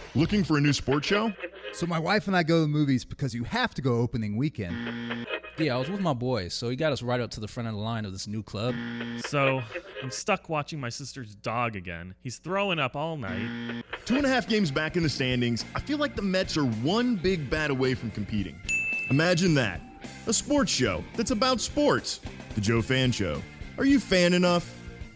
Looking for a new sports show? So my wife and I go to the movies because you have to go opening weekend. Yeah, I was with my boys, so he got us right up to the front of the line of this new club. So I'm stuck watching my sister's dog again. He's throwing up all night. 2.5 games back in the standings, I feel like the Mets are one big bat away from competing. Imagine that. A sports show that's about sports. The Joe Fan Show. Are you fan enough?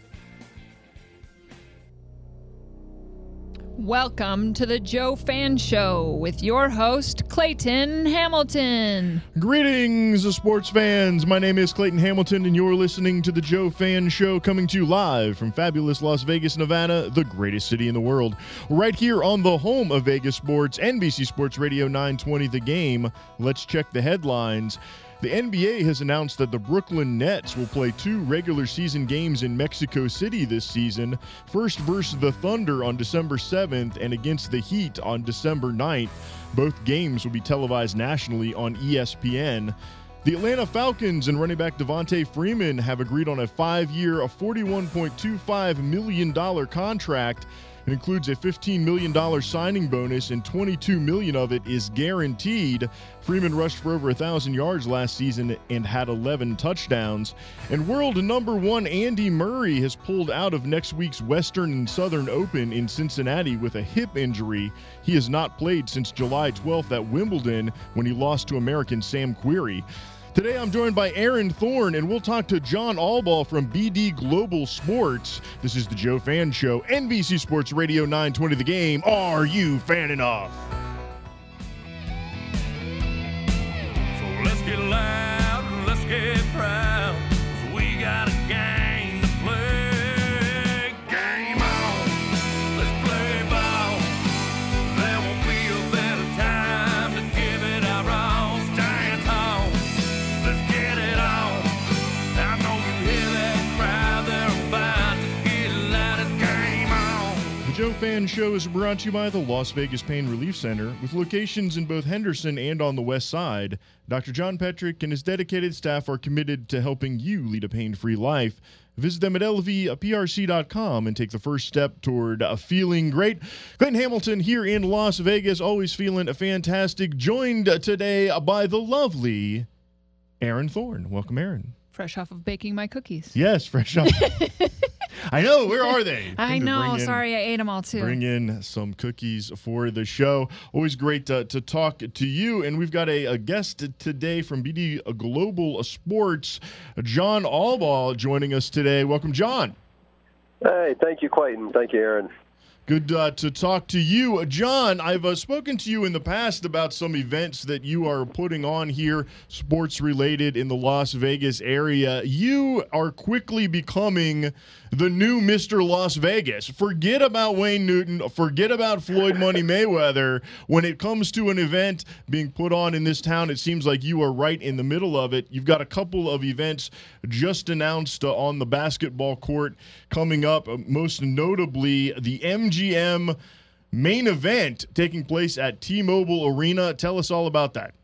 Welcome to the Joe Fan Show with your host, Clayton Hamilton. Greetings, sports fans. My name is Clayton Hamilton, and you're listening to the Joe Fan Show, coming to you live from fabulous Las Vegas, Nevada, the greatest city in the world. Right here on the home of Vegas sports, NBC Sports Radio 920 The Game. Let's check the headlines. The NBA has announced that the Brooklyn Nets will play 2 regular season games in Mexico City this season, first versus the Thunder on December 7th and against the Heat on December 9th. Both games will be televised nationally on ESPN. The Atlanta Falcons and running back Devontae Freeman have agreed on a 5-year, $41.25 million contract. It includes a $15 million signing bonus, and $22 million of it is guaranteed. Freeman rushed for over 1,000 yards last season and had 11 touchdowns. And world number 1 Andy Murray has pulled out of next week's Western and Southern Open in Cincinnati with a hip injury. He has not played since July 12th at Wimbledon when he lost to American Sam Querrey. Today, I'm joined by Aaron Thorne, and we'll talk to John Allball from BD Global Sports. This is the Joe Fan Show, NBC Sports Radio 920 The Game. Are you fan enough? So let's get loud and let's get proud. 'Cause we got a game to play. Game on. Let's play ball. There won't be a better time to give it our all. Stand tall. Let's get it on. I know you hear that crowd. They're about to get loud. It's game on. The Joe Fan Show is brought to you by the Las Vegas Pain Relief Center, with locations in both Henderson and on the west side. Dr. John Petrick and his dedicated staff are committed to helping you lead a pain-free life. Visit them at lvprc.com and take the first step toward feeling great. Clayton Hamilton here in Las Vegas, always feeling fantastic, joined today by the lovely Aaron Thorne. Welcome, Aaron. Fresh off of baking my cookies. Yes, fresh up. I know. Where are they? I know. Sorry, I ate them all too. Bring in some cookies for the show. Always great to talk to you. And we've got a guest today from BD Global Sports, John Allball, joining us today. Welcome, John. Hey, thank you, Clayton. Thank you, Aaron. Good to talk to you. John, I've spoken to you in the past about some events that you are putting on here, sports-related, in the Las Vegas area. You are quickly becoming the new Mr. Las Vegas. Forget about Wayne Newton. Forget about Floyd Money Mayweather. When it comes to an event being put on in this town, it seems like you are right in the middle of it. You've got a couple of events just announced on the basketball court coming up, most notably the MGM main event taking place at T-Mobile Arena. Tell us all about that.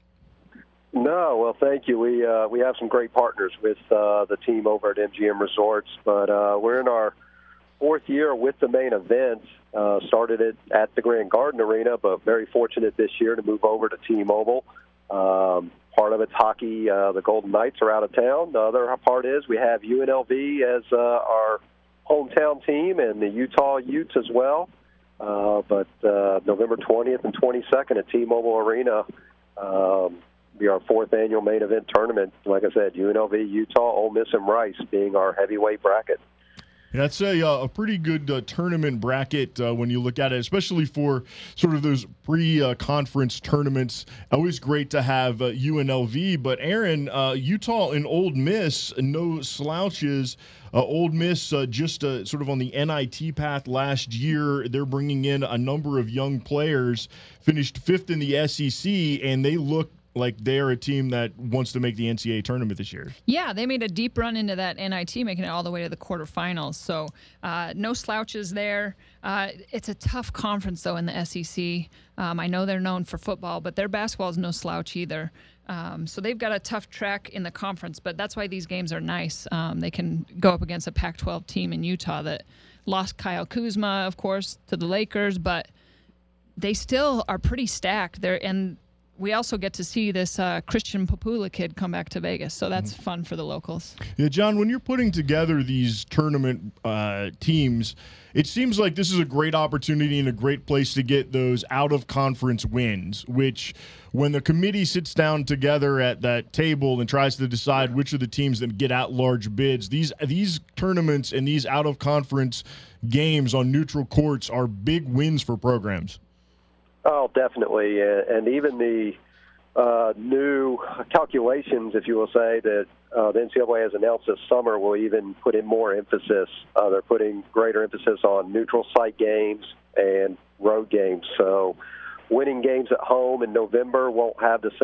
No, well, thank you. We have some great partners with the team over at MGM Resorts, but we're in our 4th year with the main event. Started it at the Grand Garden Arena, but very fortunate this year to move over to T-Mobile. Part of it's hockey. The Golden Knights are out of town. The other part is we have UNLV as our hometown team and the Utah Utes as well. But November 20th and 22nd at T-Mobile Arena, be our 4th annual main event tournament. Like I said, UNLV, Utah, Ole Miss, and Rice being our heavyweight bracket. That's a pretty good tournament bracket when you look at it, especially for sort of those pre-conference tournaments. Always great to have UNLV. But, Aaron, Utah and Ole Miss, no slouches. Ole Miss just sort of on the NIT path last year. They're bringing in a number of young players, finished 5th in the SEC, and they look like they're a team that wants to make the NCAA tournament this year. Yeah, they made a deep run into that NIT, making it all the way to the quarterfinals. So no slouches there. It's a tough conference, though, in the SEC. I know they're known for football, but their basketball is no slouch either. So they've got a tough track in the conference, but that's why these games are nice. They can go up against a Pac-12 team in Utah that lost Kyle Kuzma, of course, to the Lakers, but they still are pretty stacked there, and we also get to see this Christian Papula kid come back to Vegas, so that's fun for the locals. Yeah, John, when you're putting together these tournament teams, it seems like this is a great opportunity and a great place to get those out-of-conference wins, which when the committee sits down together at that table and tries to decide which of the teams that get at-large bids, these tournaments and these out-of-conference games on neutral courts are big wins for programs. Oh, definitely. And even the new calculations, if you will say, that the NCAA has announced this summer will even put in more emphasis. They're putting greater emphasis on neutral site games and road games. So winning games at home in November won't have the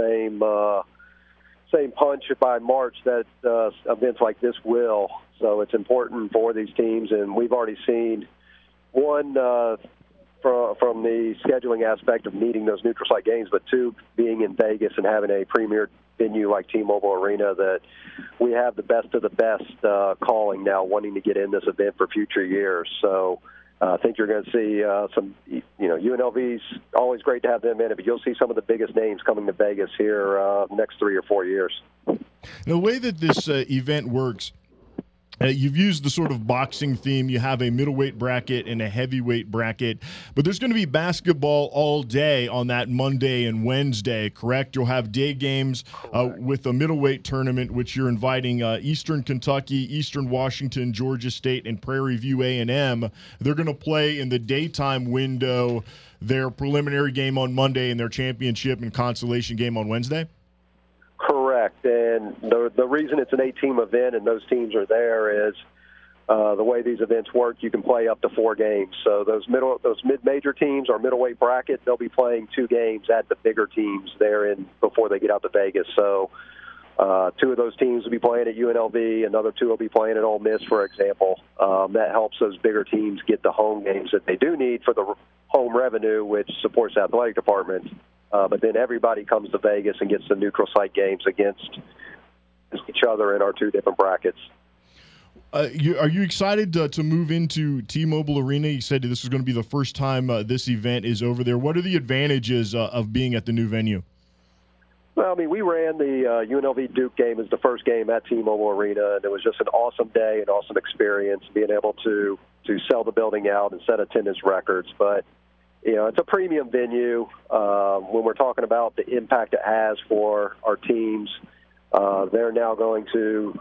same punch by March that events like this will. So it's important for these teams, and we've already seen one from the scheduling aspect of needing those neutral site games, but two, being in Vegas and having a premier venue like T-Mobile Arena, that we have the best of the best calling now, wanting to get in this event for future years. So I think you're going to see some, UNLV's always great to have them in it, but you'll see some of the biggest names coming to Vegas here next 3 or 4 years. The way that this event works, you've used the sort of boxing theme. You have a middleweight bracket and a heavyweight bracket, but there's going to be basketball all day on that Monday and Wednesday, correct? You'll have day games with a middleweight tournament, which you're inviting Eastern Kentucky, Eastern Washington, Georgia State, and Prairie View A&M. They're going to play in the daytime window their preliminary game on Monday and their championship and consolation game on Wednesday? Correct, and the reason it's an 8-team event and those teams are there is the way these events work. You can play up to 4 games. So those mid-major teams or middleweight bracket, they'll be playing 2 games at the bigger teams there before they get out to Vegas. So 2 of those teams will be playing at UNLV. Another 2 will be playing at Ole Miss, for example. That helps those bigger teams get the home games that they do need for the home revenue, which supports the athletic department. But then everybody comes to Vegas and gets the neutral site games against each other in our 2 different brackets. Are you excited to move into T-Mobile Arena? You said this is going to be the first time this event is over there. What are the advantages of being at the new venue? Well, I mean, we ran the UNLV Duke game as the first game at T-Mobile Arena, and it was just an awesome day, an awesome experience, being able to sell the building out and set attendance records. But it's a premium venue. When we're talking about the impact it has for our teams, they're now going to,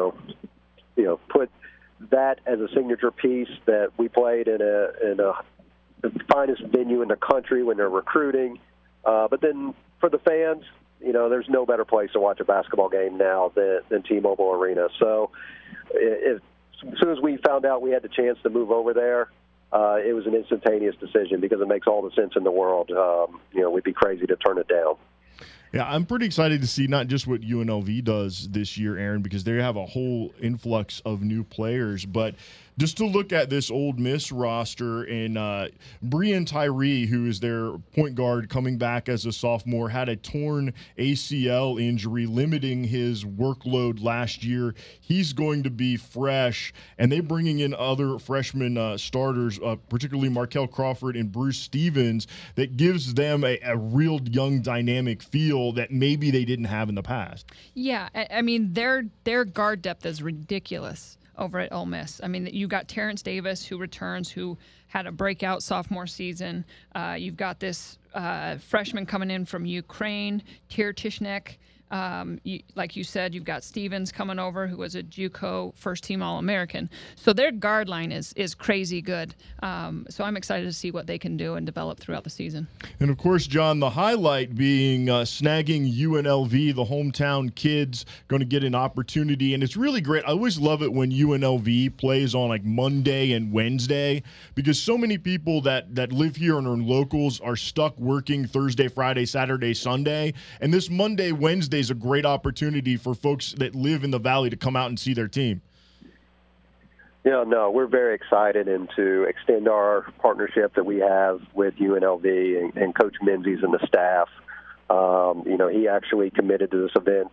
put that as a signature piece that we played in the finest venue in the country when they're recruiting. But then for the fans, there's no better place to watch a basketball game now than T-Mobile Arena. So as soon as we found out we had the chance to move over there, it was an instantaneous decision because it makes all the sense in the world. We'd be crazy to turn it down. Yeah, I'm pretty excited to see not just what UNLV does this year, Aaron, because they have a whole influx of new players, but just to look at this Ole Miss roster and Breon Tyree, who is their point guard coming back as a sophomore, had a torn ACL injury limiting his workload last year. He's going to be fresh, and they're bringing in other freshman starters, particularly Markel Crawford and Bruce Stevens, that gives them a real young dynamic feel that maybe they didn't have in the past. Yeah, I mean, their guard depth is ridiculous over at Ole Miss. I mean, you got Terrence Davis, who returns, who had a breakout sophomore season. You've got this freshman coming in from Ukraine, Tyr Tishnek. Like you said, you've got Stevens coming over, who was a JUCO first-team All-American. So their guard line is crazy good. So I'm excited to see what they can do and develop throughout the season. And, of course, John, the highlight being snagging UNLV, the hometown kids, going to get an opportunity. And it's really great. I always love it when UNLV plays on, like, Monday and Wednesday because so many people that live here and are locals are stuck working Thursday, Friday, Saturday, Sunday. And this Monday, Wednesday is a great opportunity for folks that live in the Valley to come out and see their team. Yeah, no, we're very excited and to extend our partnership that we have with UNLV and Coach Menzies and the staff. He actually committed to this event,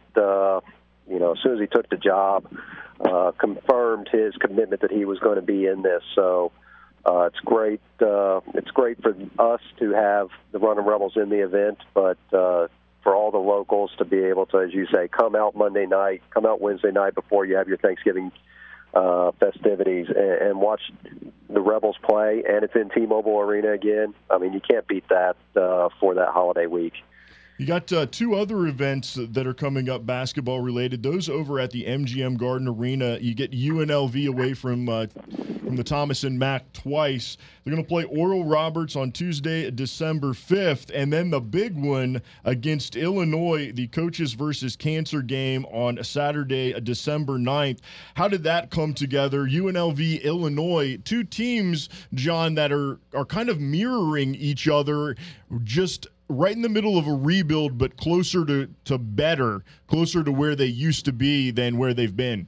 as soon as he took the job, confirmed his commitment that he was going to be in this. So It's great. It's great for us to have the Running Rebels in the event, but for all the locals to be able to, as you say, come out Monday night, come out Wednesday night before you have your Thanksgiving festivities and watch the Rebels play, and it's in T-Mobile Arena again. I mean, you can't beat that for that holiday week. You got two other events that are coming up basketball related. Those over at the MGM Garden Arena. You get UNLV away from the Thomas and Mack twice. They're going to play Oral Roberts on Tuesday, December 5th, and then the big one against Illinois, the Coaches versus Cancer game on Saturday, December 9th. How did that come together? UNLV, Illinois, two teams, John, that are kind of mirroring each other, just right in the middle of a rebuild, but closer to better, closer to where they used to be than where they've been.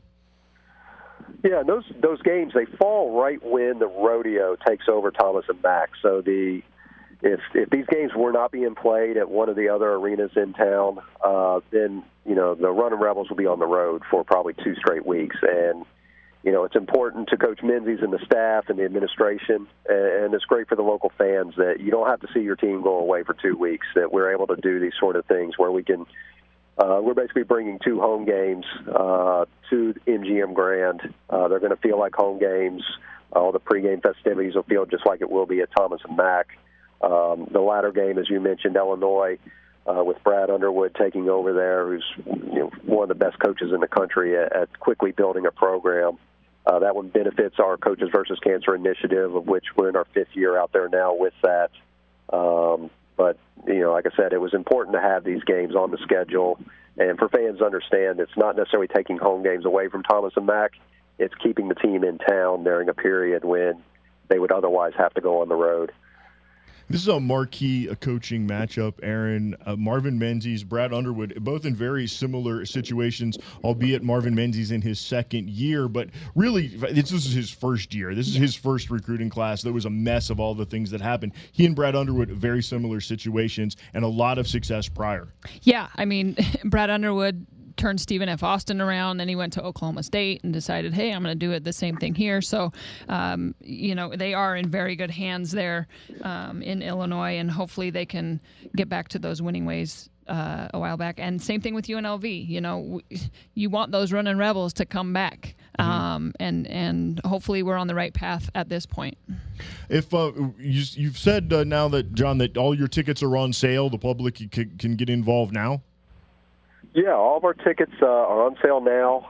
Yeah, those games, they fall right when the rodeo takes over Thomas and Mack. So if these games were not being played at one of the other arenas in town, then the Running Rebels will be on the road for probably 2 straight weeks. And it's important to Coach Menzies and the staff and the administration, and it's great for the local fans that you don't have to see your team go away for 2 weeks, that we're able to do these sort of things where we can we're basically bringing 2 home games to MGM Grand. They're going to feel like home games. All the pregame festivities will feel just like it will be at Thomas and Mack. The latter game, as you mentioned, Illinois, with Brad Underwood taking over there, who's one of the best coaches in the country at quickly building a program. That one benefits our Coaches versus Cancer initiative, of which we're in our 5th year out there now with that. But, like I said, it was important to have these games on the schedule. And for fans to understand, it's not necessarily taking home games away from Thomas and Mack. It's keeping the team in town during a period when they would otherwise have to go on the road. This is a marquee coaching matchup, Aaron. Marvin Menzies, Brad Underwood, both in very similar situations, albeit Marvin Menzies in his 2nd year. But really, this is his first year. This is his first recruiting class. There was a mess of all the things that happened. He and Brad Underwood, very similar situations and a lot of success prior. Yeah, I mean, Brad Underwood turned Stephen F. Austin around, then he went to Oklahoma State and decided, hey, I'm going to do it the same thing here. So, they are in very good hands there in Illinois, and hopefully they can get back to those winning ways a while back. And same thing with UNLV. You want those Running Rebels to come back, and hopefully we're on the right path at this point. If you've said now that, John, that all your tickets are on sale, the public can get involved now? Yeah, all of our tickets are on sale now.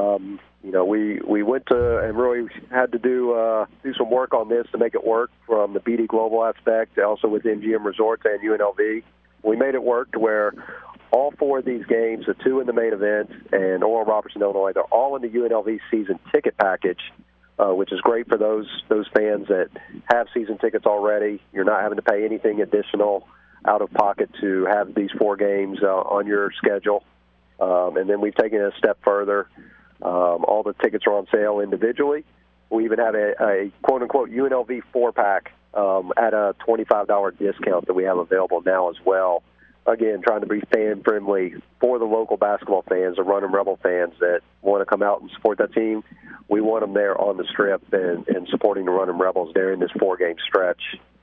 We went to and really had to do some work on this to make it work from the BD Global aspect, also with MGM Resorts and UNLV. We made it work to where all 4 of these games, the 2 in the main event and Oral Roberts in Illinois, they're all in the UNLV season ticket package, which is great for those fans that have season tickets already. You're not having to pay anything additional out of pocket to have these 4 games on your schedule. And then we've taken it a step further. All the tickets are on sale individually. We even have a quote-unquote UNLV 4-pack at a $25 discount that we have available now as well. Again, trying to be fan-friendly for the local basketball fans, the Running Rebel fans that want to come out and support that team. We want them there on the strip and supporting the Running Rebels during this 4-game stretch.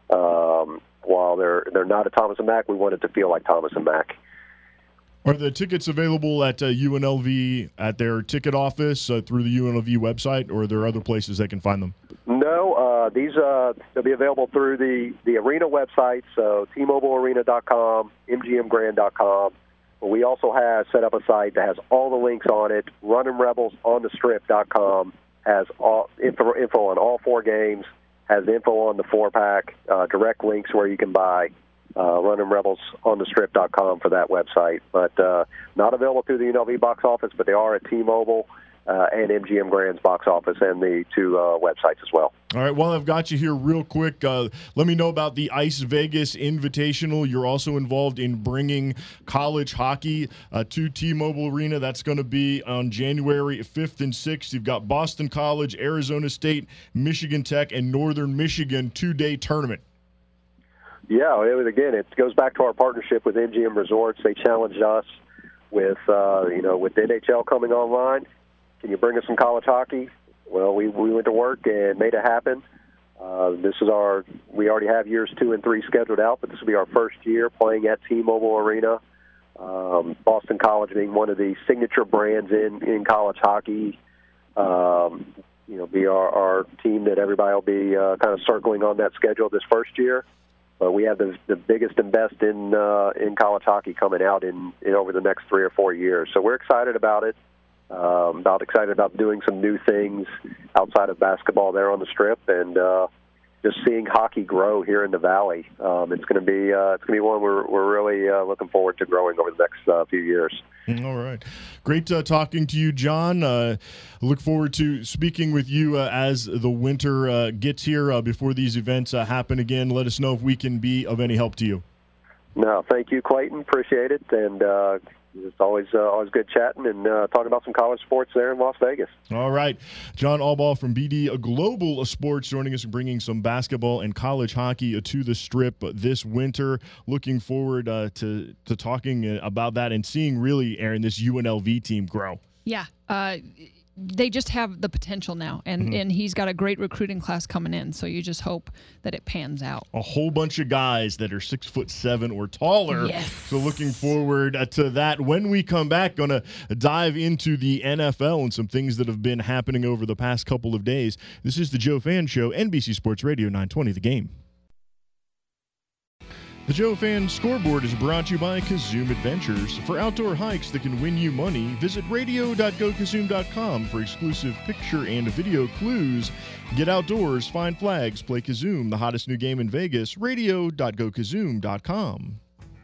While they're not at Thomas and Mack, we want it to feel like Thomas and Mack. Are the tickets available at UNLV at their ticket office through the UNLV website, or are there other places they can find them? No, they'll be available through the arena website, so tmobilearena.com, mgmgrand.com. We also have set up a site that has all the links on it. RunningRebelsOnTheStrip.com has all info on all 4 games, has info on the 4-pack, direct links where you can buy. RunningRebelsOnTheStrip.com for that website, but not available through the UNLV box office, but they are at T-Mobile and MGM Grand's box office and the 2 websites as well. All right, well, I've got you here real quick. Let me know about the Ice Vegas Invitational. You're also involved in bringing college hockey to T-Mobile Arena. That's going to be on January 5th and 6th. You've got Boston College, Arizona State, Michigan Tech, and Northern Michigan 2-day tournament. Yeah, it goes back to our partnership with MGM Resorts. They challenged us with the NHL coming online. Can you bring us some college hockey? Well, we went to work and made it happen. We already have years 2 and 3 scheduled out, but this will be our first year playing at T-Mobile Arena. Boston College being one of the signature brands in college hockey. Be our team that everybody will be kind of circling on that schedule this first year. But we have the biggest and best in college hockey coming out in over the next 3 or 4 years. So we're excited about it. Excited about doing some new things outside of basketball there on the Strip, and just seeing hockey grow here in the Valley. It's going to be one we're really looking forward to growing over the next few years. All right. Great talking to you, John. Look forward to speaking with you as the winter gets here before these events happen again. Let us know if we can be of any help to you. No, thank you, Clayton. Appreciate it. And it's always good chatting and talking about some college sports there in Las Vegas. All right. John Allbaugh from BD Global Sports joining us and bringing some basketball and college hockey to the Strip this winter. Looking forward to talking about that and seeing really, Aaron, this UNLV team grow. Yeah. They just have the potential now, and he's got a great recruiting class coming in, so you just hope that it pans out. A whole bunch of guys that are 6'7" or taller. Yes. So looking forward to that. When we come back, going to dive into the NFL and some things that have been happening over the past couple of days. This is the Joe Fan Show, NBC Sports Radio 920 The Game. The Joe Fan Scoreboard is brought to you by Kazoom Adventures. For outdoor hikes that can win you money, visit radio.gokazoom.com for exclusive picture and video clues. Get outdoors, find flags, play Kazoom, the hottest new game in Vegas. Radio.gokazoom.com.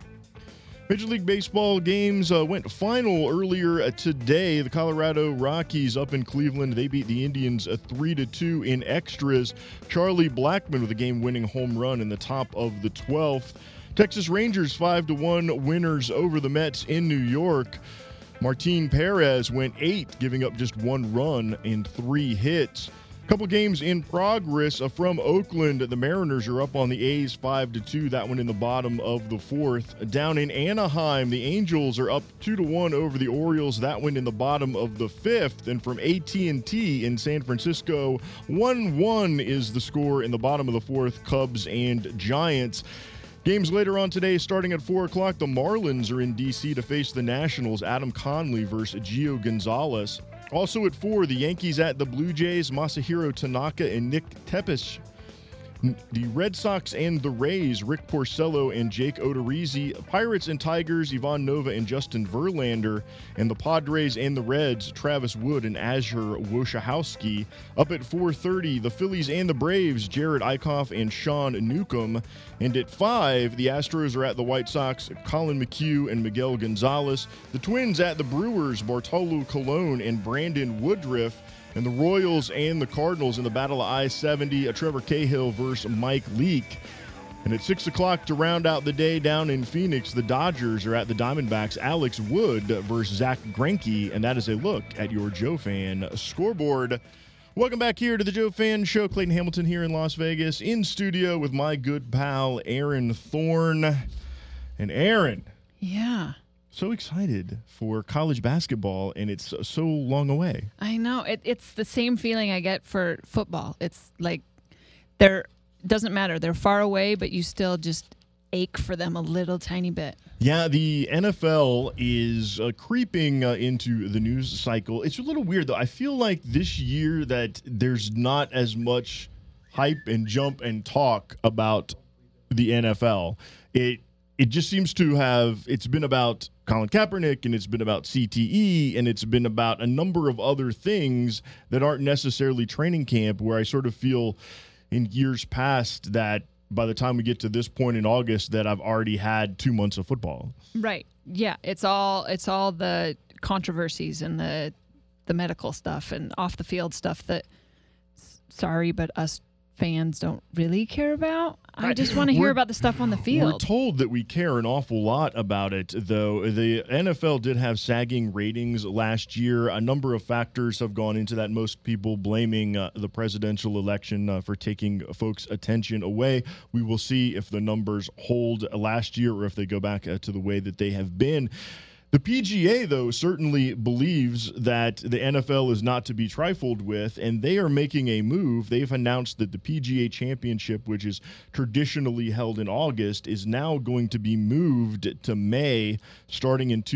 Major League Baseball games went final earlier today. The Colorado Rockies up in Cleveland, they beat the Indians 3-2 in extras. Charlie Blackmon with a game-winning home run in the top of the 12th. Texas Rangers 5-1 winners over the Mets in New York. Martin Perez went 8, giving up just 1 run in 3 hits. Couple games in progress from Oakland. The Mariners are up on the A's 5-2. That one in the bottom of the 4th. Down in Anaheim, the Angels are up 2-1 over the Orioles. That one in the bottom of the 5th. And from AT&T in San Francisco, 1-1 is the score in the bottom of the 4th. Cubs and Giants. Games later on today, starting at 4 o'clock, the Marlins are in D.C. to face the Nationals. Adam Conley versus Gio Gonzalez. Also at 4, the Yankees at the Blue Jays, Masahiro Tanaka and Nick Tepesch. The Red Sox and the Rays, Rick Porcello and Jake Odorizzi. Pirates and Tigers, Ivan Nova and Justin Verlander. And the Padres and the Reds, Travis Wood and Azure Wojciechowski. Up at 4:30, the Phillies and the Braves, Jared Eichhoff and Sean Newcomb. And at 5, the Astros are at the White Sox, Colin McHugh and Miguel Gonzalez. The Twins at the Brewers, Bartolo Colon and Brandon Woodruff. And the Royals and the Cardinals in the Battle of I-70, Trevor Cahill versus Mike Leake. And at 6 o'clock to round out the day down in Phoenix, the Dodgers are at the Diamondbacks, Alex Wood versus Zach Greinke. And that is a look at your Joe Fan scoreboard. Welcome back here to the Joe Fan Show. Clayton Hamilton here in Las Vegas, in studio with my good pal, Aaron Thorne. And Aaron. Yeah. So excited for college basketball, and it's so long away. I know. It's the same feeling I get for football. It's like doesn't matter. They're far away, but you still just ache for them a little tiny bit. Yeah, the NFL is creeping into the news cycle. It's a little weird, though. I feel like this year that there's not as much hype and jump and talk about the NFL. It just seems to have – it's been about Colin Kaepernick, and it's been about CTE, and it's been about a number of other things that aren't necessarily training camp, where I sort of feel in years past that by the time we get to this point in August that I've already had 2 months of football. Right. Yeah. It's all the controversies and the medical stuff and off the field stuff that, sorry, but us fans don't really care about. I just want to hear about the stuff on the field. We're told that we care an awful lot about it, though. The NFL did have sagging ratings last year. A number of factors have gone into that, most people blaming the presidential election for taking folks' attention away. We will see if the numbers hold last year or if they go back to the way that they have been. The PGA, though, certainly believes that the NFL is not to be trifled with, and they are making a move. They've announced that the PGA Championship, which is traditionally held in August, is now going to be moved to May starting in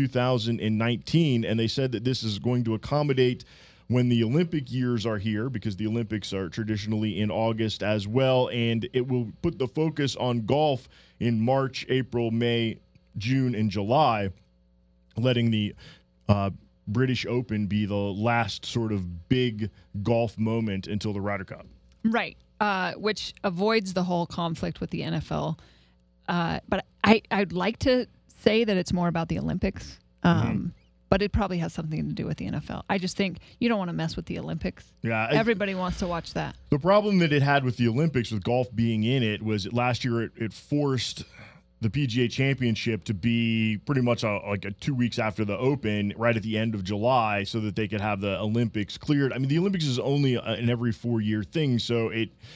2019, and they said that this is going to accommodate when the Olympic years are here, because the Olympics are traditionally in August as well, and it will put the focus on golf in March, April, May, June, and July, letting the British Open be the last sort of big golf moment until the Ryder Cup. Right, which avoids the whole conflict with the NFL. But I'd like to say that it's more about the Olympics, but it probably has something to do with the NFL. I just think you don't want to mess with the Olympics. Yeah, Everybody wants to watch that. The problem that it had with the Olympics, with golf being in it, was that last year it forced the PGA Championship to be pretty much like 2 weeks after the Open, right at the end of July, so that they could have the Olympics cleared. I mean, the Olympics is only an every 4-year thing, so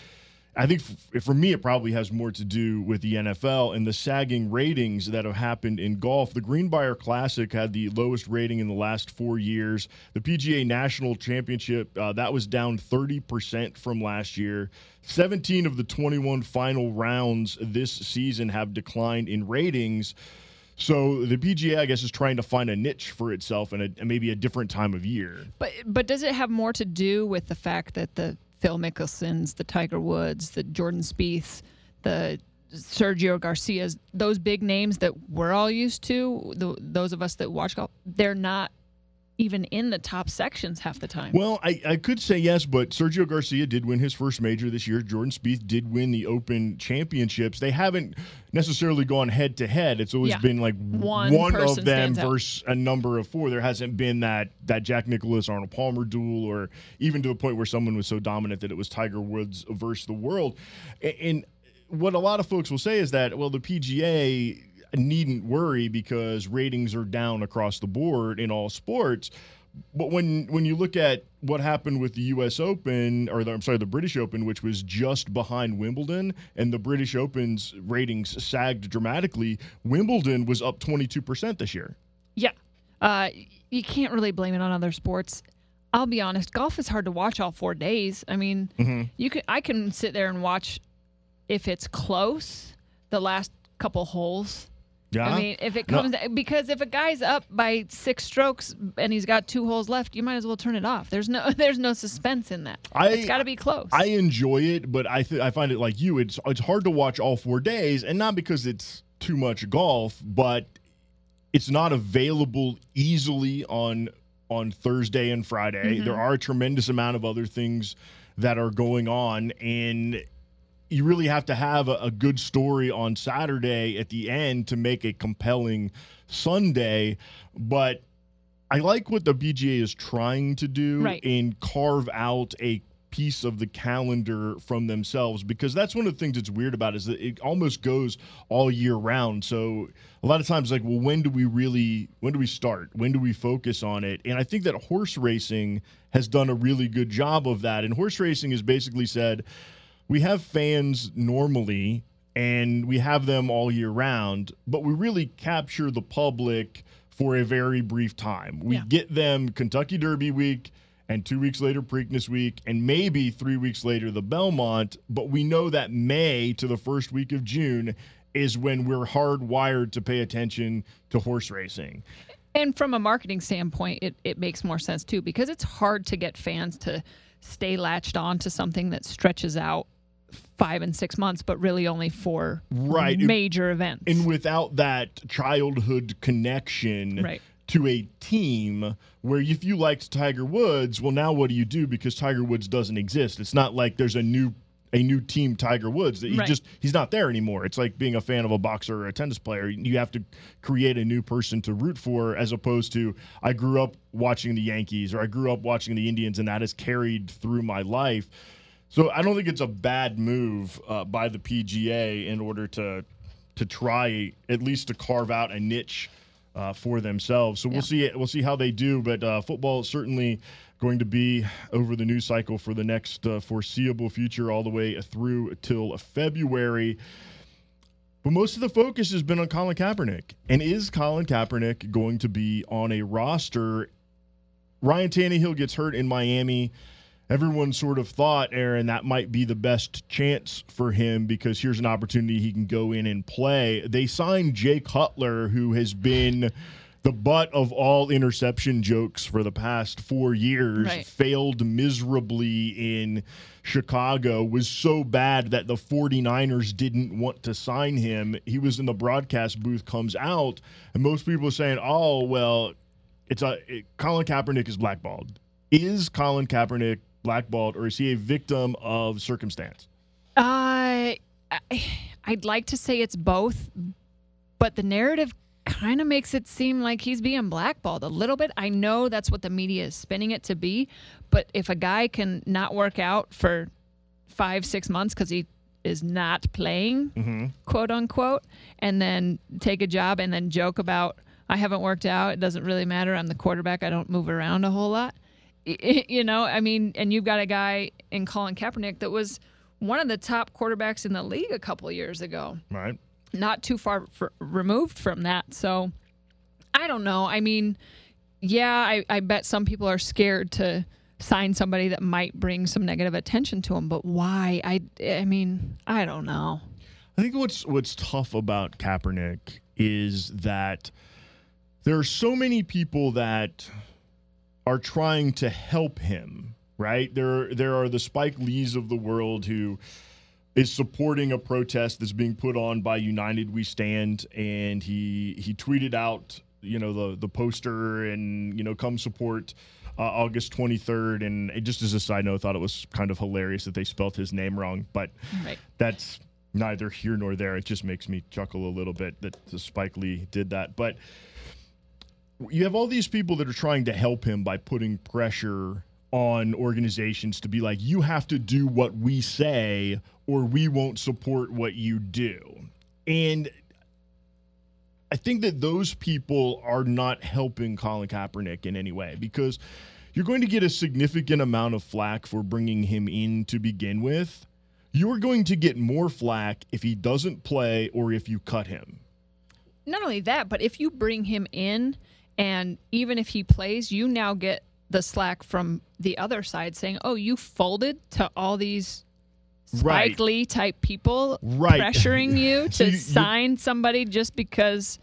I think for me it probably has more to do with the NFL and the sagging ratings that have happened in golf. The Greenbrier Classic had the lowest rating in the last 4 years. The PGA National Championship, that was down 30% from last year. 17 of the 21 final rounds this season have declined in ratings. So the PGA, I guess, is trying to find a niche for itself and maybe a different time of year. But does it have more to do with the fact that the Phil Mickelsons, the Tiger Woods, the Jordan Spieths, the Sergio Garcias, those big names that we're all used to, those of us that watch golf, they're not even in the top sections half the time. Well, I could say yes, but Sergio Garcia did win his first major this year. Jordan Spieth did win the Open Championships. They haven't necessarily gone head-to-head. It's always been like one of them versus a number of four. There hasn't been that Jack Nicklaus, Arnold Palmer duel, or even to the point where someone was so dominant that it was Tiger Woods versus the world. And what a lot of folks will say is that, well, the PGA needn't worry because ratings are down across the board in all sports. But when you look at what happened with the U.S. Open, the British Open, which was just behind Wimbledon, and the British Open's ratings sagged dramatically, Wimbledon was up 22% this year. Yeah. You can't really blame it on other sports. I'll be honest, golf is hard to watch all 4 days. I mean, I can sit there and watch, if it's close, the last couple holes. Yeah. I mean, if it comes because if a guy's up by 6 strokes and he's got 2 holes left, you might as well turn it off. There's no suspense in that. It's got to be close. I enjoy it, but I find it like you. It's hard to watch all 4 days, and not because it's too much golf, but it's not available easily on Thursday and Friday. There are a tremendous amount of other things that are going on, and you really have to have a good story on Saturday at the end to make a compelling Sunday. But I like what the PGA is trying to do and carve out a piece of the calendar from themselves, because that's one of the things that's weird about it, is that it almost goes all year round. So a lot of times, like, well, when do we start? When do we focus on it? And I think that horse racing has done a really good job of that. And horse racing has basically said, we have fans normally, and we have them all year round, but we really capture the public for a very brief time. We get them Kentucky Derby week, and 2 weeks later Preakness week, and maybe 3 weeks later the Belmont, but we know that May to the first week of June is when we're hardwired to pay attention to horse racing. And from a marketing standpoint, it makes more sense too, because it's hard to get fans to stay latched on to something that stretches out 5 and 6 months, but really only for major events. And without that childhood connection to a team, where if you liked Tiger Woods, well, now what do you do? Because Tiger Woods doesn't exist. It's not like there's a new team Tiger Woods. He's not there anymore. It's like being a fan of a boxer or a tennis player. You have to create a new person to root for, as opposed to, I grew up watching the Yankees, or I grew up watching the Indians, and that has carried through my life. So I don't think it's a bad move by the PGA in order to try at least to carve out a niche for themselves. So we'll see how they do. But football is certainly going to be over the news cycle for the next foreseeable future, all the way through till February. But most of the focus has been on Colin Kaepernick. And is Colin Kaepernick going to be on a roster? Ryan Tannehill gets hurt in Miami. Everyone sort of thought, Aaron, that might be the best chance for him because here's an opportunity he can go in and play. They signed Jay Cutler, who has been the butt of all interception jokes for the past 4 years, Right. failed miserably in Chicago, was so bad that the 49ers didn't want to sign him. He was in the broadcast booth, comes out, and most people are saying, oh, well, Colin Kaepernick is blackballed. Is Colin Kaepernick blackballed, or is he a victim of circumstance? I'd like to say it's both, but the narrative kind of makes it seem like he's being blackballed a little bit. I know that's what the media is spinning it to be, but if a guy can not work out for 5-6 months because he is not playing, quote unquote, and then take a job and then joke about, I haven't worked out, it doesn't really matter, I'm the quarterback, I don't move around a whole lot. You know, I mean, and you've got a guy in Colin Kaepernick that was one of the top quarterbacks in the league a couple of years ago. Right. Not too far removed from that. So I don't know. I mean, yeah, I bet some people are scared to sign somebody that might bring some negative attention to them. But why? I mean, I don't know. I think what's tough about Kaepernick is that there are so many people that are trying to help him, right? There are the Spike Lees of the world who is supporting a protest that's being put on by United We Stand, and he tweeted out, you know, the poster and, you know, come support August 23rd. And just as a side note, I thought it was kind of hilarious that they spelt his name wrong, but Right. that's neither here nor there. It just makes me chuckle a little bit that the Spike Lee did that. But you have all these people that are trying to help him by putting pressure on organizations to be like, you have to do what we say or we won't support what you do. And I think that those people are not helping Colin Kaepernick in any way, because you're going to get a significant amount of flack for bringing him in to begin with. You're going to get more flack if he doesn't play or if you cut him. Not only that, but if you bring him in and even if he plays, you now get the slack from the other side saying, oh, you folded to all these Spike Lee type people pressuring you to sign somebody just because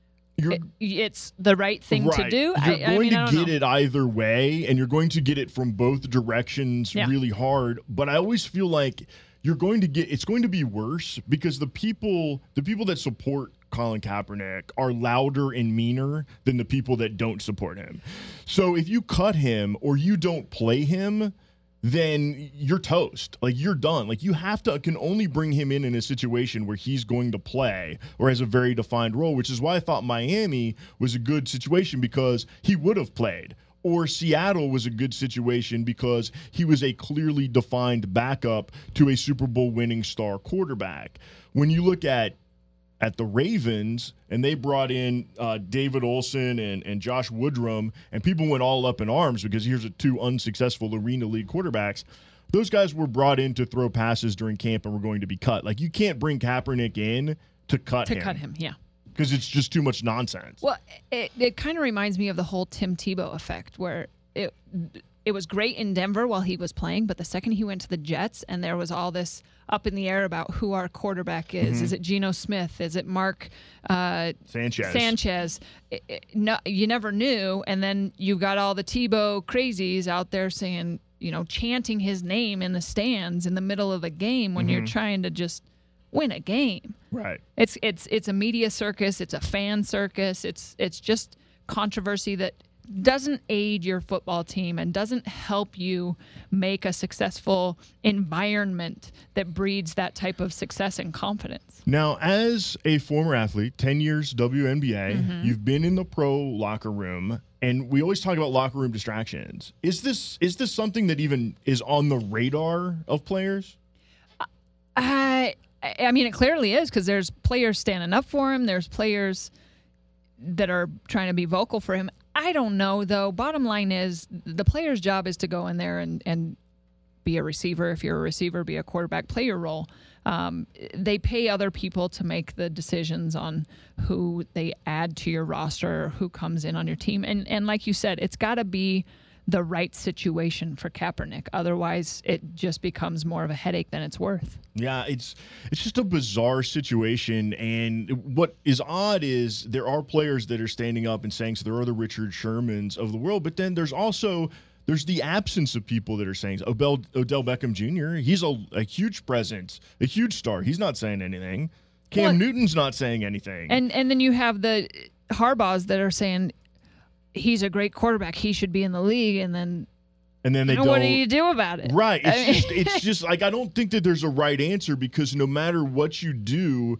it's the right thing to do. You're going to get it either way, and you're going to get it from both directions really hard. But I always feel like it's going to be worse because the people that support Colin Kaepernick are louder and meaner than the people that don't support him. So if you cut him or you don't play him, then you're toast. Like, you're done. Like, you can only bring him in a situation where he's going to play or has a very defined role, which is why I thought Miami was a good situation because he would have played. Or Seattle was a good situation because he was a clearly defined backup to a Super Bowl winning star quarterback. When you look at the Ravens, and they brought in David Olsen and Josh Woodrum, and people went all up in arms because here's two unsuccessful Arena League quarterbacks. Those guys were brought in to throw passes during camp and were going to be cut. Like, you can't bring Kaepernick in to cut him. Yeah. Because it's just too much nonsense. Well, it kind of reminds me of the whole Tim Tebow effect, where it was great in Denver while he was playing, but the second he went to the Jets and there was all this up in the air about who our quarterback is. Is it Geno Smith? Is it Mark Sanchez? No, you never knew. And then you got all the Tebow crazies out there saying, chanting his name in the stands in the middle of a game when you're trying to just win a game. Right. It's a media circus. It's a fan circus. It's just controversy that doesn't aid your football team and doesn't help you make a successful environment that breeds that type of success and confidence. Now, as a former athlete, 10 years WNBA, you've been in the pro locker room, and we always talk about locker room distractions. Is this something that even is on the radar of players? I mean, it clearly is, because there's players standing up for him. There's players that are trying to be vocal for him. I don't know, though. Bottom line is the player's job is to go in there and be a receiver. If you're a receiver, be a quarterback, play your role. They pay other people to make the decisions on who they add to your roster, who comes in on your team. And like you said, it's got to be the right situation for Kaepernick. Otherwise, it just becomes more of a headache than it's worth. Yeah, it's just a bizarre situation. And what is odd is there are players that are standing up and saying, so there are the Richard Shermans of the world, but then there's the absence of people that are saying, Odell Beckham Jr., he's a huge presence, a huge star. He's not saying anything. Cam Newton's not saying anything. And then you have the Harbaughs that are saying, he's a great quarterback, he should be in the league, and then they don't. What do you do about it? Right. It's just like, I don't think that there's a right answer, because no matter what you do,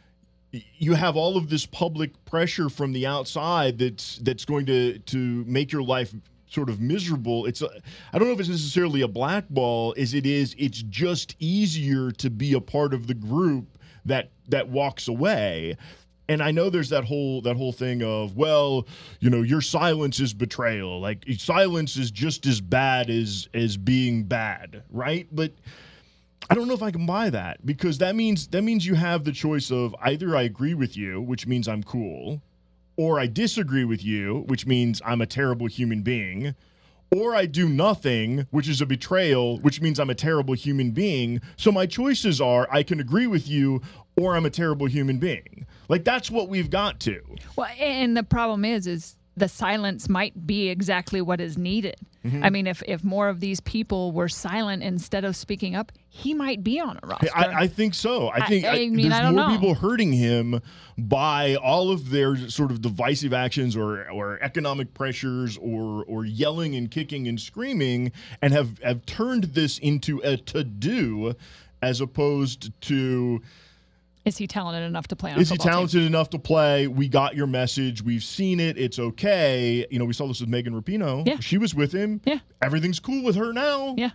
you have all of this public pressure from the outside that's going to make your life sort of miserable. I don't know if it's necessarily a blackball as it is. It's just easier to be a part of the group that walks away. And I know there's that whole thing of, well, your silence is betrayal. Like, silence is just as bad as being bad, right? But I don't know if I can buy that, because that means you have the choice of either I agree with you, which means I'm cool, or I disagree with you, which means I'm a terrible human being, or I do nothing, which is a betrayal, which means I'm a terrible human being. So my choices are I can agree with you, or I'm a terrible human being. Like, that's what we've got to. Well, and the problem is the silence might be exactly what is needed. Mm-hmm. I mean, if more of these people were silent instead of speaking up, he might be on a roster. I think so. I think mean, there's more people hurting him by all of their sort of divisive actions or economic pressures or yelling and kicking and screaming, and have turned this into a to-do as opposed to... Is he talented enough to play on a football team? Is he talented enough to play? We got your message. We've seen it. It's okay. We saw this with Megan Rapinoe. Yeah. She was with him. Yeah. Everything's cool with her now. Yeah.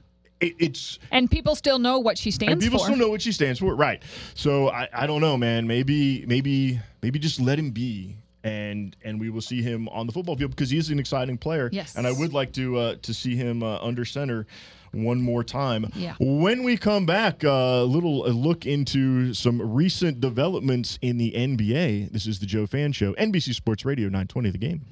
And people still know what she stands for. People still know what she stands for. Right. So I don't know, man. Maybe just let him be. And we will see him on the football field, because he is an exciting player. Yes. And I would like to see him under center one more time. Yeah. When we come back, a look into some recent developments in the NBA. This is the Joe Fan Show, NBC Sports Radio 920 The Game.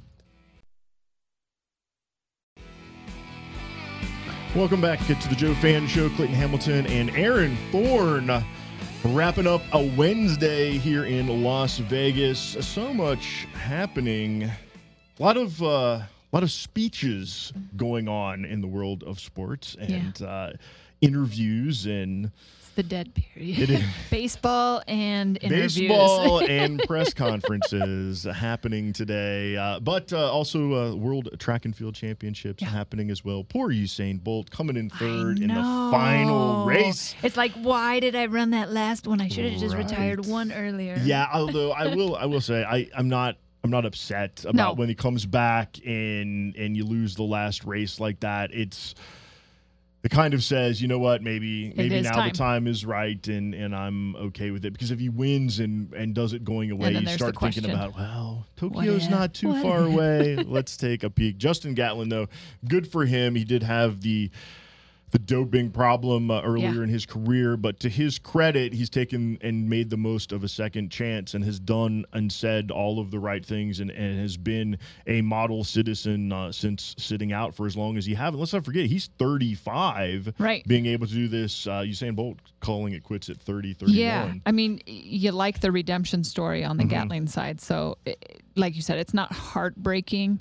Welcome back to the Joe Fan Show. Clayton Hamilton and Aaron Thorne wrapping up a Wednesday here in Las Vegas. So much happening. A lot of speeches going on in the world of sports, and interviews, and it's the dead period. Baseball and interviews. Baseball and press conferences happening today, but also World Track and Field Championships happening as well. Poor Usain Bolt coming in third in the final race. It's like, why did I run that last one? I should have just retired one earlier. Yeah, although I will say I'm not upset about when he comes back and you lose the last race like that. It kind of says, you know what, maybe now the time is right, and I'm okay with it. Because if he wins and does it going away, you start thinking about, well, Tokyo's not too far away. Let's take a peek. Justin Gatlin, though, good for him. He did have the doping problem earlier in his career, but to his credit, he's taken and made the most of a second chance and has done and said all of the right things and has been a model citizen since sitting out for as long as he has. Let's not forget, he's 35, right? Being able to do this. Usain Bolt calling it quits at 31. Yeah, I mean, you like the redemption story on the Gatling side. So, like you said, it's not heartbreaking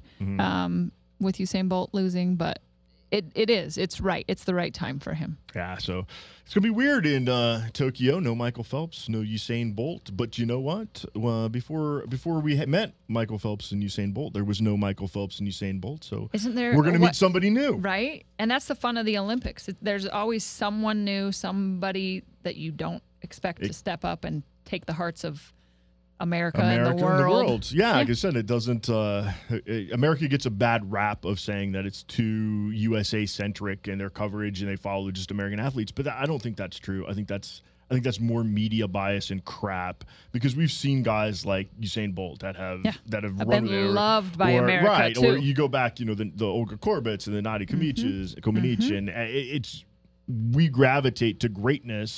with Usain Bolt losing, but It is. It's right. It's the right time for him. Yeah, so it's going to be weird in Tokyo. No Michael Phelps, no Usain Bolt. But you know what? Before we met Michael Phelps and Usain Bolt, there was no Michael Phelps and Usain Bolt. So we're going to meet somebody new. Right? And that's the fun of the Olympics. There's always someone new, somebody that you don't expect to step up and take the hearts of America and the world. Yeah, like I said, it doesn't. America gets a bad rap of saying that it's too USA centric in their coverage and they follow just American athletes, but I don't think that's true. I think that's more media bias and crap, because we've seen guys like Usain Bolt that have run been loved by America, right? too. Or you go back, the Olga Korbets and the Nadi Comaneci, and we gravitate to greatness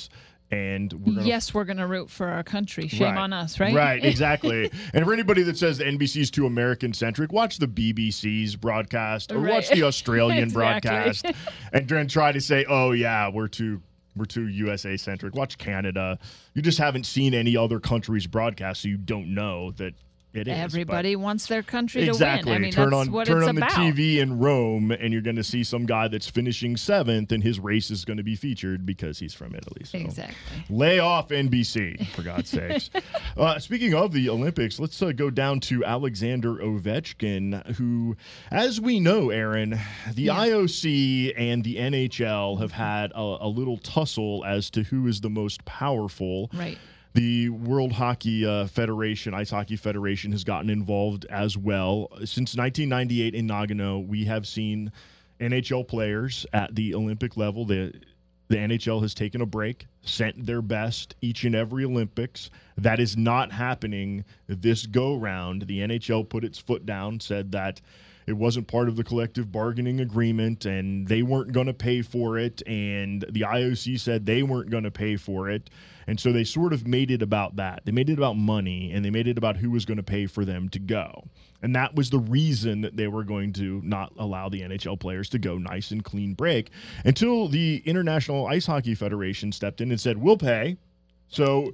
And we're gonna Yes, we're going to root for our country. Shame Right. on us, right? Right, exactly. And for anybody that says the NBC's too American-centric, watch the BBC's broadcast or watch Right. the Australian Exactly. broadcast and then try to say, oh, yeah, we're too USA-centric. Watch Canada. You just haven't seen any other country's broadcast, so you don't know that it is. Everybody wants their country Exactly. to win. I mean, turn that's on what turn it's on about. the TV in Rome, and you're going to see some guy that's finishing 7th, and his race is going to be featured because he's from Italy. So. Exactly. Lay off NBC, for God's sakes. Speaking of the Olympics, let's go down to Alexander Ovechkin, who, as we know, Aaron, the IOC and the NHL have had a little tussle as to who is the most powerful. Right. The World Hockey Federation, Ice Hockey Federation, has gotten involved as well. Since 1998 in Nagano, we have seen NHL players at the Olympic level. The NHL has taken a break, sent their best each and every Olympics. That is not happening this go-round. The NHL put its foot down, said that it wasn't part of the collective bargaining agreement, and they weren't going to pay for it, and the IOC said they weren't going to pay for it. And so they sort of made it about that. They made it about money, and they made it about who was going to pay for them to go. And that was the reason that they were going to not allow the NHL players to go nice and clean break until the International Ice Hockey Federation stepped in and said, we'll pay. So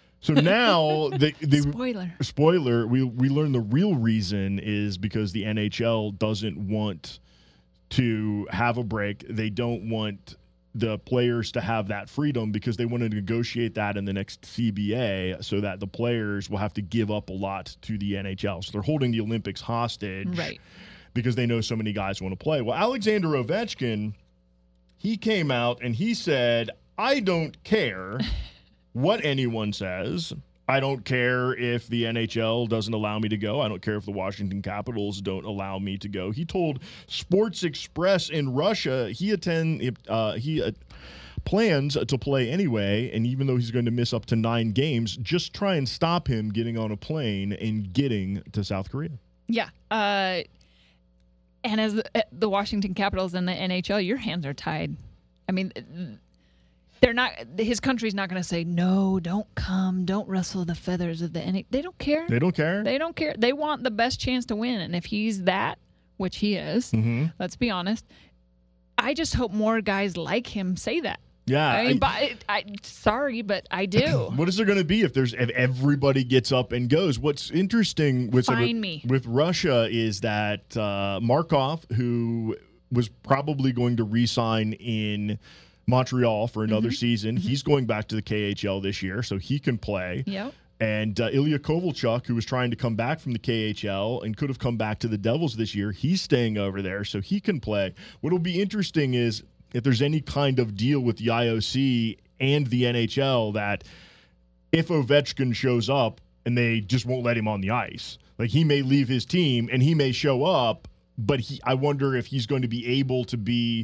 now spoiler, we learn the real reason is because the NHL doesn't want to have a break. They don't want the players to have that freedom because they want to negotiate that in the next CBA so that the players will have to give up a lot to the NHL. So they're holding the Olympics hostage because they know so many guys want to play. Well, Alexander Ovechkin, he came out and he said, I don't care what anyone says. I don't care if the NHL doesn't allow me to go. I don't care if the Washington Capitals don't allow me to go. He told Sports Express in Russia he plans to play anyway, and even though he's going to miss up to 9 games, just try and stop him getting on a plane and getting to South Korea. Yeah. And as the Washington Capitals and the NHL, your hands are tied. I mean, they're not. His country's not going to say no. Don't come. Don't rustle the feathers of the NHL. They don't care. They don't care. They don't care. They want the best chance to win, and if he's that, which he is, let's be honest. I just hope more guys like him say that. Yeah. I mean, sorry, but I do. What is there going to be if everybody gets up and goes? What's interesting with Russia is that Markov, who was probably going to re-sign in Montreal for another season, he's going back to the KHL this year, so he can play. Yep. And Ilya Kovalchuk, who was trying to come back from the KHL and could have come back to the Devils this year, he's staying over there, so he can play. What'll be interesting is if there's any kind of deal with the IOC and the NHL that if Ovechkin shows up and they just won't let him on the ice, like he may leave his team and he may show up, but I wonder if he's going to be able to be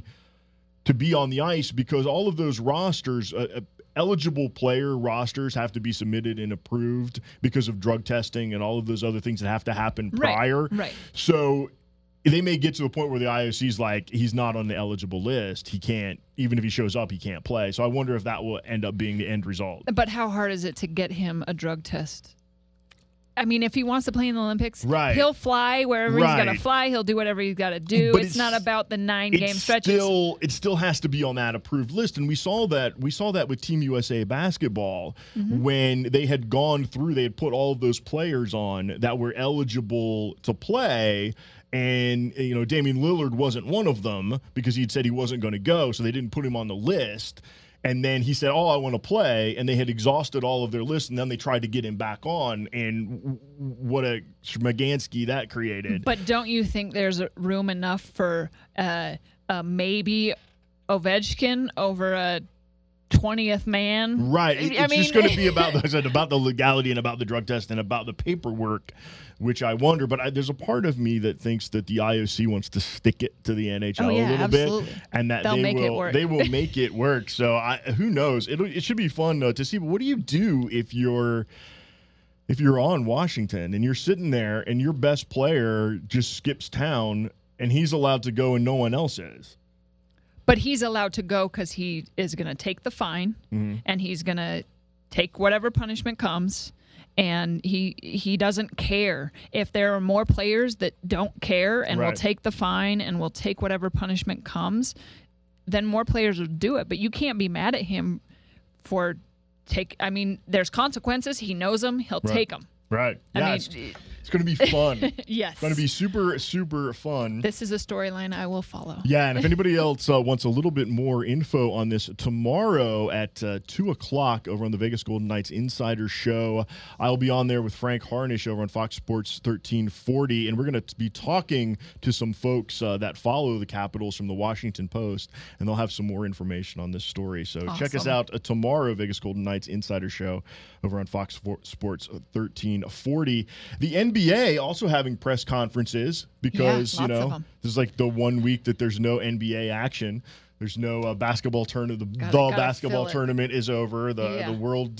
on the ice because all of those rosters, eligible player rosters have to be submitted and approved because of drug testing and all of those other things that have to happen prior. Right. So they may get to the point where the IOC's like, he's not on the eligible list. He can't, even if he shows up, he can't play. So I wonder if that will end up being the end result. But how hard is it to get him a drug test? I mean, if he wants to play in the Olympics, he'll fly wherever he's got to fly. He'll do whatever he's got to do. But it's not about the 9-game stretches. It still has to be on that approved list, and we saw that with Team USA basketball when they had gone through. They had put all of those players on that were eligible to play. And, Damian Lillard wasn't one of them because he'd said he wasn't going to go, so they didn't put him on the list. And then he said, I want to play. And they had exhausted all of their lists, and then they tried to get him back on. And what a schmagansky that created. But don't you think there's room enough for maybe Ovechkin over a 20th man? Right. It's just going to be about the legality and about the drug test and about the paperwork, which I wonder. But there's a part of me that thinks that the IOC wants to stick it to the NHL a little bit, and that they will make it work. So who knows? It should be fun to see. But what do you do if you're on Washington and you're sitting there and your best player just skips town and he's allowed to go and no one else is? But he's allowed to go because he is going to take the fine, and he's going to take whatever punishment comes. And he doesn't care if there are more players that don't care and will take the fine and will take whatever punishment comes. Then more players will do it. But you can't be mad at him for I mean, there's consequences. He knows them. He'll take them. Right. I Yeah, mean, it's going to be fun. yes. It's going to be super, super fun. This is a storyline I will follow. Yeah, and if anybody else wants a little bit more info on this, tomorrow at 2 o'clock over on the Vegas Golden Knights Insider Show, I'll be on there with Frank Harnish over on Fox Sports 1340, and we're going to be talking to some folks that follow the Capitals from the Washington Post, and they'll have some more information on this story. So check us out tomorrow, Vegas Golden Knights Insider Show over on Fox Sports 1340. The NBA also having press conferences because, this is like the 1 week that there's no NBA action. There's no basketball tournament. The basketball tournament is over. The World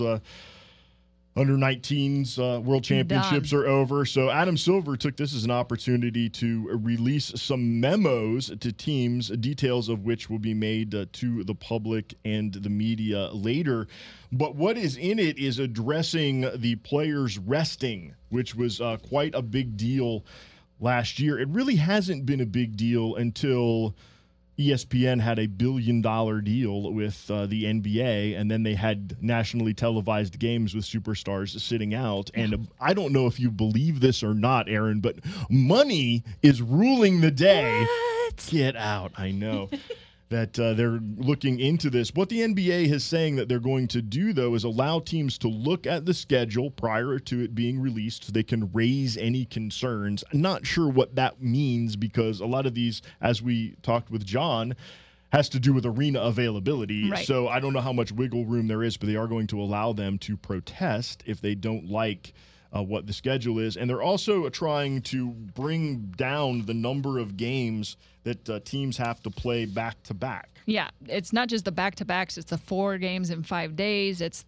Under 19s World Championships are over. So Adam Silver took this as an opportunity to release some memos to teams, details of which will be made to the public and the media later. But what is in it is addressing the players resting, which was quite a big deal last year. It really hasn't been a big deal until ESPN had a $1 billion deal with the NBA, and then they had nationally televised games with superstars sitting out. And I don't know if you believe this or not, Aaron, but money is ruling the day. What? Get out. I know. That they're looking into this. What the NBA is saying that they're going to do, though, is allow teams to look at the schedule prior to it being released so they can raise any concerns. I'm not sure what that means because a lot of these, as we talked with John, has to do with arena availability. Right. So I don't know how much wiggle room there is, but they are going to allow them to protest if they don't like what the schedule is. And they're also trying to bring down the number of games that teams have to play back-to-back. Yeah, it's not just the back-to-backs. It's the 4 games in 5 days. It's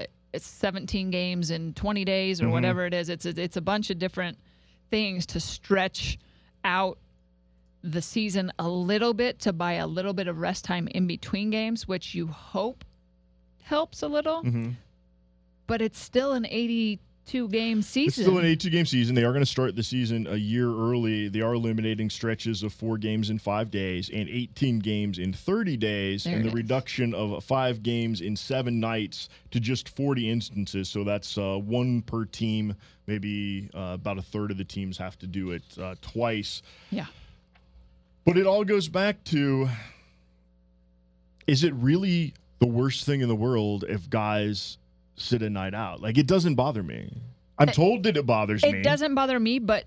17 games in 20 days or whatever it is. It's a bunch of different things to stretch out the season a little bit to buy a little bit of rest time in between games, which you hope helps a little. But it's still an 82-game season. It's still an 82-game season. They are going to start the season a year early. They are eliminating stretches of 4 games in 5 days and 18 games in 30 days, and the reduction of 5 games in 7 nights to just 40 instances. So that's 1 per team. Maybe about a third of the teams have to do it twice. Yeah. But it all goes back to, is it really the worst thing in the world if guys sit a night out? Like, it doesn't bother me. I'm told that it bothers me. It doesn't bother me, but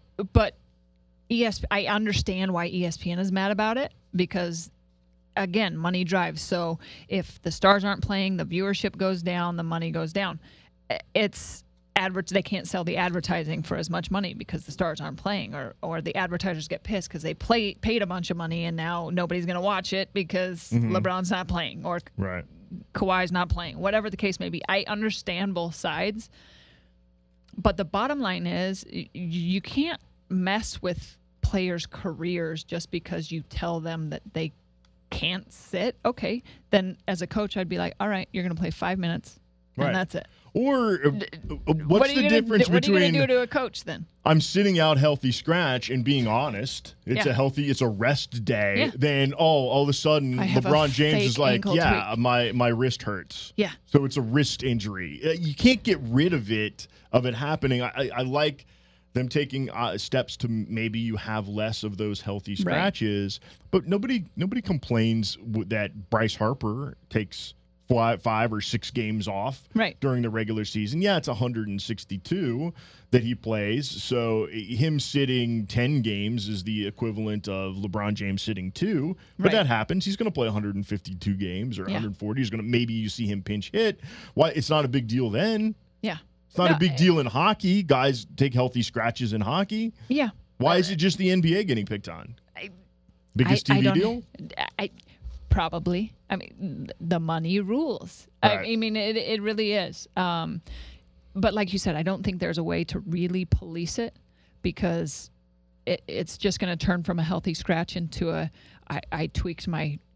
I understand why ESPN is mad about it because, again, money drives. So if the stars aren't playing, the viewership goes down, the money goes down. They can't sell the advertising for as much money because the stars aren't playing, or the advertisers get pissed because they paid a bunch of money and now nobody's going to watch it because LeBron's not playing or Kawhi's not playing, whatever the case may be. I understand both sides, but the bottom line is you can't mess with players' careers just because you tell them that they can't sit. Okay, then as a coach, I'd be like, all right, you're going to play 5 minutes, and that's it. Or what's the difference between... What are you going to do to a coach then? I'm sitting out healthy scratch and being honest. It's a rest day. Yeah. Then, all of a sudden, LeBron James is like, my wrist hurts. Yeah. So it's a wrist injury. You can't get rid of it happening. I like them taking steps to maybe you have less of those healthy scratches. But nobody complains that Bryce Harper takes 5 or 6 games off during the regular season. Yeah, it's 162 that he plays. So him sitting 10 games is the equivalent of LeBron James sitting 2. But that happens. He's going to play 152 games or 140. He's going to, maybe you see him pinch hit. Why? It's not a big deal then. Yeah. It's not a big deal in hockey. Guys take healthy scratches in hockey. Yeah. Why is it just the NBA getting picked on? Biggest TV deal? Probably. I mean, the money rules. Right. I mean, it really is. But like you said, I don't think there's a way to really police it because it's just going to turn from a healthy scratch into I tweaked my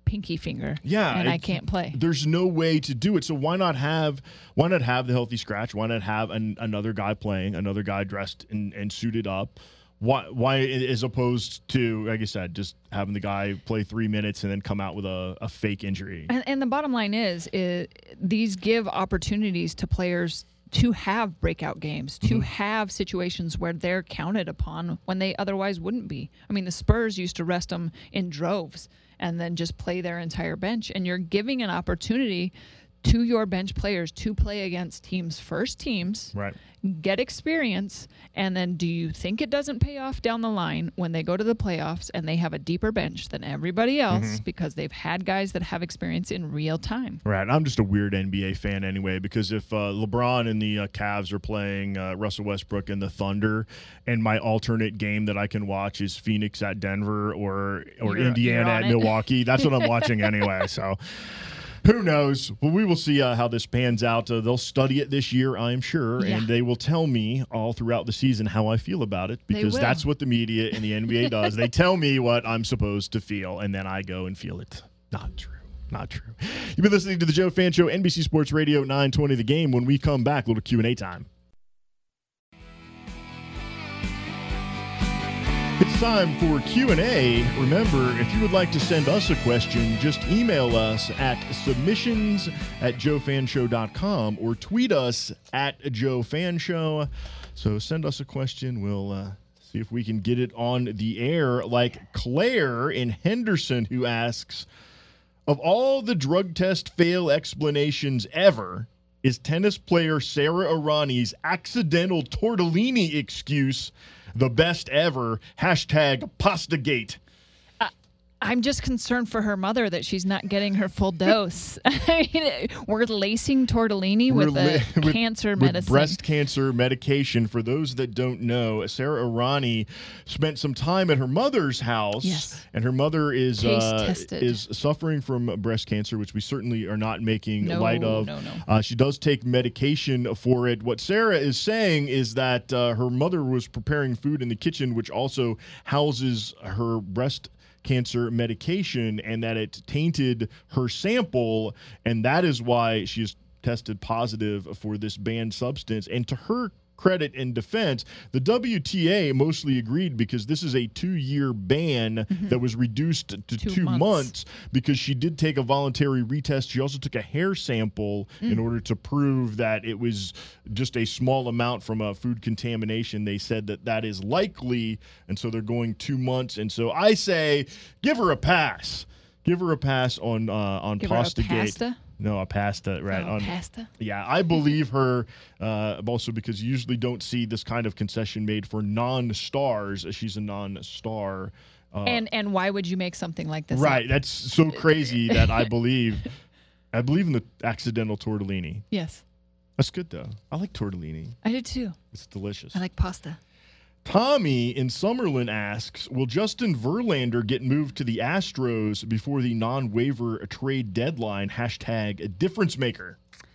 pinky finger. Yeah, and I can't play. There's no way to do it. So why not have the healthy scratch? Why not have another guy playing, another guy dressed and suited up? Why, as opposed to, like I said, just having the guy play 3 minutes and then come out with a fake injury? And the bottom line is these give opportunities to players to have breakout games, to have situations where they're counted upon when they otherwise wouldn't be. I mean, the Spurs used to rest them in droves and then just play their entire bench. And you're giving an opportunity to your bench players to play against first teams, Right. get experience, and then do you think it doesn't pay off down the line when they go to the playoffs and they have a deeper bench than everybody else because they've had guys that have experience in real time? Right. I'm just a weird NBA fan anyway, because if LeBron and the Cavs are playing Russell Westbrook and the Thunder, and my alternate game that I can watch is Phoenix at Denver or Indiana at Milwaukee, that's what I'm watching anyway. So who knows? Well, we will see how this pans out. They'll study it this year, I'm sure, and they will tell me all throughout the season how I feel about it, because that's what the media in the NBA does. They tell me what I'm supposed to feel, and then I go and feel it. Not true. Not true. You've been listening to the Joe Fan Show, NBC Sports Radio, 920 The Game. When we come back, a little Q&A time. It's time for Q&A. Remember, if you would like to send us a question, just email us at submissions@joefanshow.com or tweet us at joefanshow. So send us a question. We'll see if we can get it on the air, like Claire in Henderson, who asks, of all the drug test fail explanations ever, is tennis player Sara Errani's accidental tortellini excuse the best ever? Hashtag Pastagate. I'm just concerned for her mother that she's not getting her full dose. I mean, we're lacing tortellini with cancer medicine. With breast cancer medication. For those that don't know, Sara Errani spent some time at her mother's house, and her mother is suffering from breast cancer, which we certainly are not making light of. No. She does take medication for it. What Sarah is saying is that her mother was preparing food in the kitchen, which also houses her breast cancer medication, and that it tainted her sample, and that is why she's tested positive for this banned substance. And to her credit and defense, the WTA mostly agreed, because this is a 2-year ban that was reduced to 2 months, because she did take a voluntary retest. She also took a hair sample in order to prove that it was just a small amount from a food contamination. They said that that is likely, and so they're going 2 months. And so I say, give her a pass. Give her a pass on Pastagate. No, a pasta, right? Pasta? Yeah, I believe her, also because you usually don't see this kind of concession made for non-stars. She's a non-star. And why would you make something like this? Right, up? that's so crazy that I believe in the accidental tortellini. Yes. That's good, though. I like tortellini. I do, too. It's delicious. I like pasta. Tommy in Summerlin asks, will Justin Verlander get moved to the Astros before the non-waiver trade deadline? Hashtag a difference maker.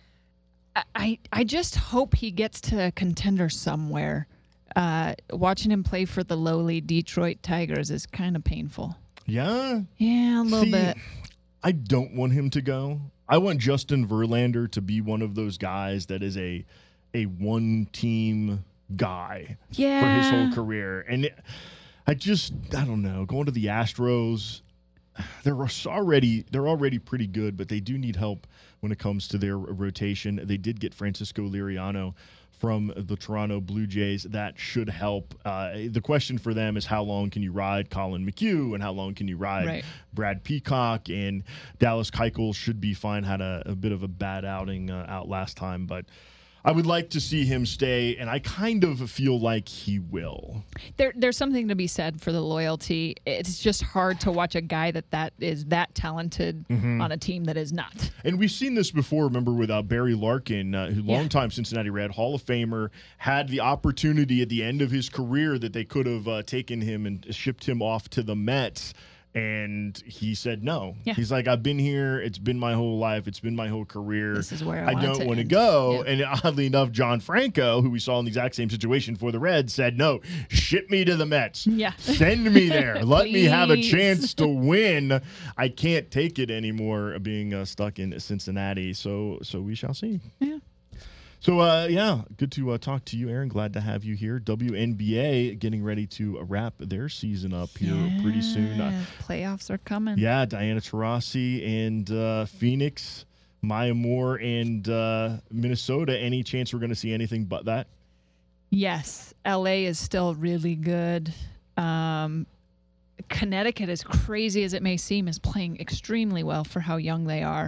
I just hope he gets to a contender somewhere. Watching him play for the lowly Detroit Tigers is kind of painful. Yeah? Yeah, a little bit. I don't want him to go. I want Justin Verlander to be one of those guys that is a one-team guy for his whole career. And I don't know, going to the Astros, they're already pretty good, but they do need help when it comes to their rotation. They did get Francisco Liriano from the Toronto Blue Jays. That should help. The question for them is, how long can you ride Colin McHugh, and how long can you ride Brad Peacock? And Dallas Keuchel should be fine. Had a bit of a bad outing out last time, but I would like to see him stay, and I kind of feel like he will. There's something to be said for the loyalty. It's just hard to watch a guy that is that talented on a team that is not. And we've seen this before, remember, with Barry Larkin, who longtime Cincinnati Red, Hall of Famer, had the opportunity at the end of his career that they could have taken him and shipped him off to the Mets. And he said no. Yeah. He's like, I've been here. It's been my whole life. It's been my whole career. This is where I want don't to want to end. go. Yeah. And oddly enough, John Franco, who we saw in the exact same situation for the Reds, said, no, ship me to the Mets. Yeah. Send me there. Let me have a Please. chance to win. I can't take it anymore being stuck in Cincinnati. So we shall see. Yeah. So, good to talk to you, Aaron. Glad to have you here. WNBA getting ready to wrap their season up here pretty soon. Playoffs are coming. Yeah, Diana Taurasi and Phoenix, Maya Moore, and Minnesota. Any chance we're going to see anything but that? Yes. LA is still really good. Connecticut, as crazy as it may seem, is playing extremely well for how young they are.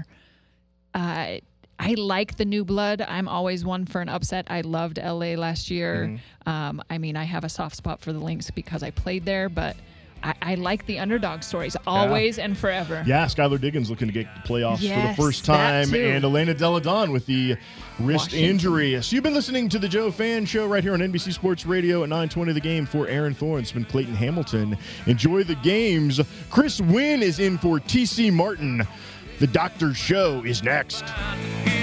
I like the new blood. I'm always one for an upset. I loved LA last year. I mean, I have a soft spot for the Lynx because I played there, but I like the underdog stories always and forever. Yeah, Skylar Diggins looking to get the playoffs for the Yes, first that time, too. and Elena Deladon with the wrist Washington. injury. So you've been listening to the Joe Fan Show right here on NBC Sports Radio at 9:20 The Game. For Aaron Thorne, it's been Clayton Hamilton. Enjoy the games. Chris Wynn is in for TC Martin. The Doctor's Show is next. Got to get